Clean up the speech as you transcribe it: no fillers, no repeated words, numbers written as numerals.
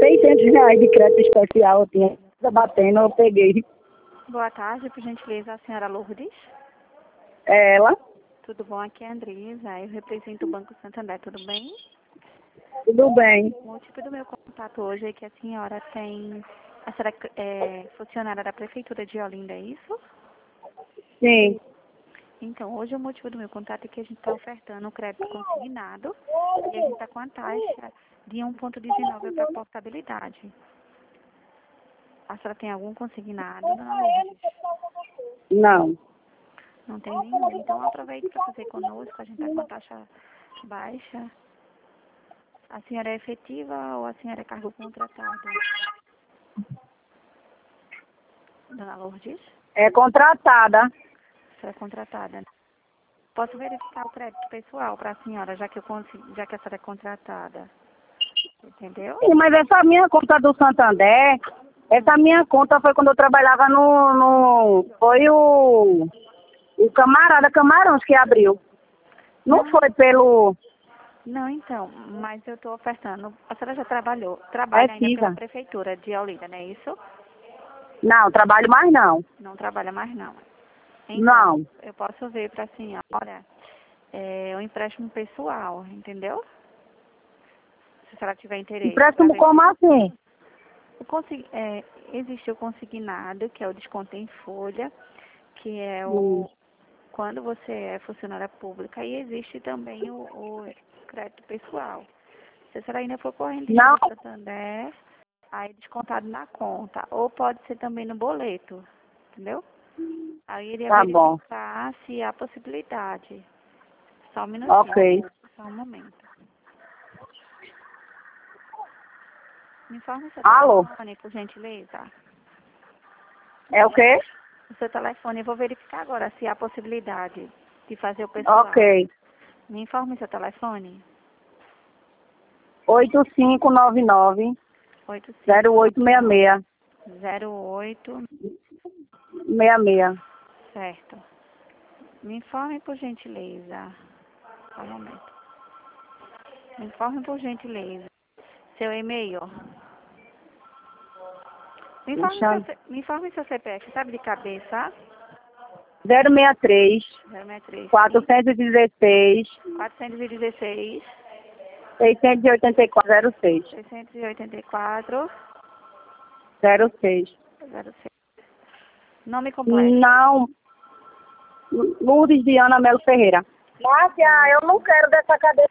R$ 600 de crédito especial, eu tinha batendo, eu peguei. Boa tarde, por gentileza, a senhora Lourdes. Ela, Tudo bom? Aqui é a Andresa, eu represento o Banco Santander, tudo bem? tudo bem. O motivo do meu contato hoje é que a senhora é funcionária da Prefeitura de Olinda, é isso? Sim. Então, hoje o motivo do meu contato é que a gente está ofertando o crédito consignado e a gente está com a taxa de 1,19 para portabilidade. A senhora tem algum consignado, dona Lourdes? Não. Não tem nenhum. Então, aproveite para fazer conosco, a gente está com a taxa baixa. A senhora é efetiva ou a senhora é cargo contratado? Dona Lourdes? É contratada. A senhora é contratada. Posso verificar o crédito pessoal para a senhora, já que a senhora é contratada. Entendeu? Sim, mas essa minha conta do Santander, essa minha conta foi quando eu trabalhava foi o camarada Camarões que abriu. Não foi pelo... Não, então, mas eu estou ofertando. A senhora já trabalha ainda pela Cisa. Prefeitura de Olinda, não é isso? Não, trabalho mais não. Não trabalha mais não. Então, Não. eu posso ver para a senhora o empréstimo pessoal, entendeu? Se a senhora tiver interesse. Empréstimo como assim? Existe o consignado, que é o desconto em folha, que é Hum. quando você é funcionária pública, e existe também o crédito pessoal. Se a senhora ainda for corrente Não. do Santander, aí descontado na conta, ou pode ser também no boleto, entendeu? Aí iria Tá bom. verificar se há possibilidade. Só um minutinho. Ok. Só um momento. Me informe o seu Alô? telefone, por gentileza. É o quê? O seu telefone, eu vou verificar agora se há possibilidade de fazer o pessoal. Ok. Me informe o seu telefone. 8599 0866 08, 66. certo. Me informe, por gentileza. Só um momento. Me informe, por gentileza, seu e-mail. Me informe seu CPF, sabe de cabeça? 063 063 416 416 684 06. 684 06. 06. Nome completo. Não. Lourdes Diana Melo Ferreira. Márcia, eu não quero dessa cadeira.